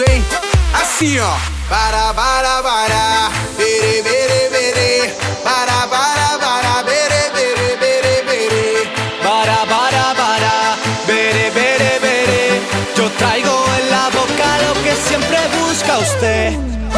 hein? Assim, ó. Bara, bara, bara, bere, bere, bere. Bara, bara, bara, bere, bere, bere, bere. Bara, bara, bara, bere, bere, bere. Yo traigo en la boca lo que siempre busca usted.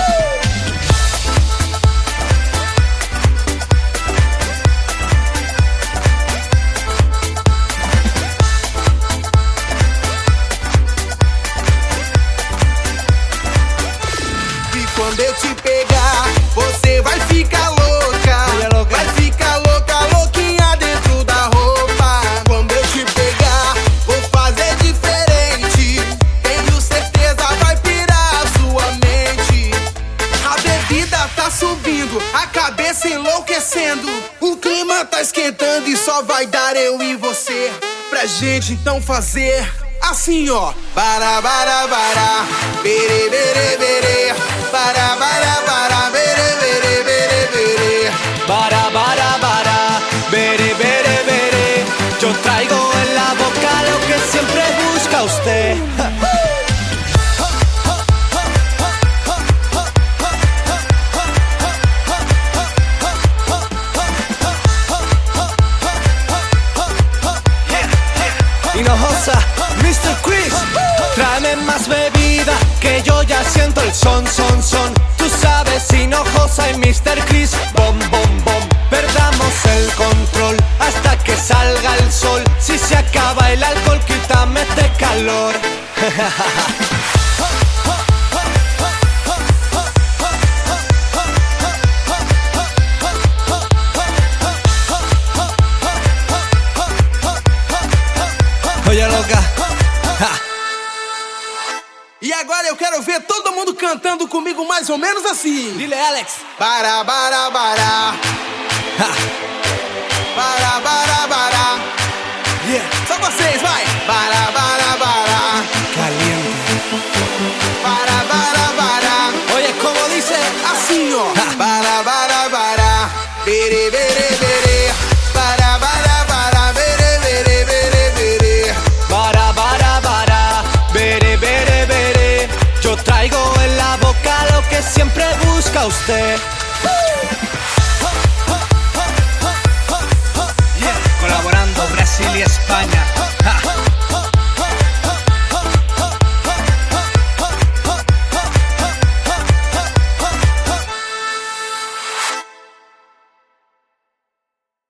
Quando eu te pegar, você vai ficar louca. Vai ficar louca, louquinha dentro da roupa. Quando eu te pegar, vou fazer diferente. Tenho certeza vai pirar a sua mente. A bebida tá subindo, a cabeça enlouquecendo. O clima tá esquentando e só vai dar eu e você. Pra gente então fazer assim, ó. Bara, bara, bara, bere, bere, bere. Bara, bara, bara, bere, bere, bere, bere. Bara, bara, bara, bere, bere, bere. Yo traigo en la boca lo que siempre busca usted. Hinojosa, Mr. Chris, tráeme más bebida, que yo ya siento el son, son, son. Tú sabes, Hinojosa y Mr. Chris, bom, bom, bom. Perdamos el control hasta que salga el sol. Si se acaba el alcohol, quítame este calor. Oye, loca. Ha. E agora eu quero ver todo mundo cantando comigo mais ou menos assim. Dile, Alex. Bara, bara, bara. Ha. Bara, bara, bara. Yeah. Só vocês, vai. Bara, bara, bara. Caliente. Bara, bara, bara. Oye, como dice. Assim, ó. Ha. Bara, bara, bara. Bere, bere, bere. Bara, bara, bara. Bere, bere, bere, bere. Bara, bara, bara, bere, bere, bere. Yo traigo en la boca lo que siempre busca usted. Yeah. Colaborando Brasil y España. Ja.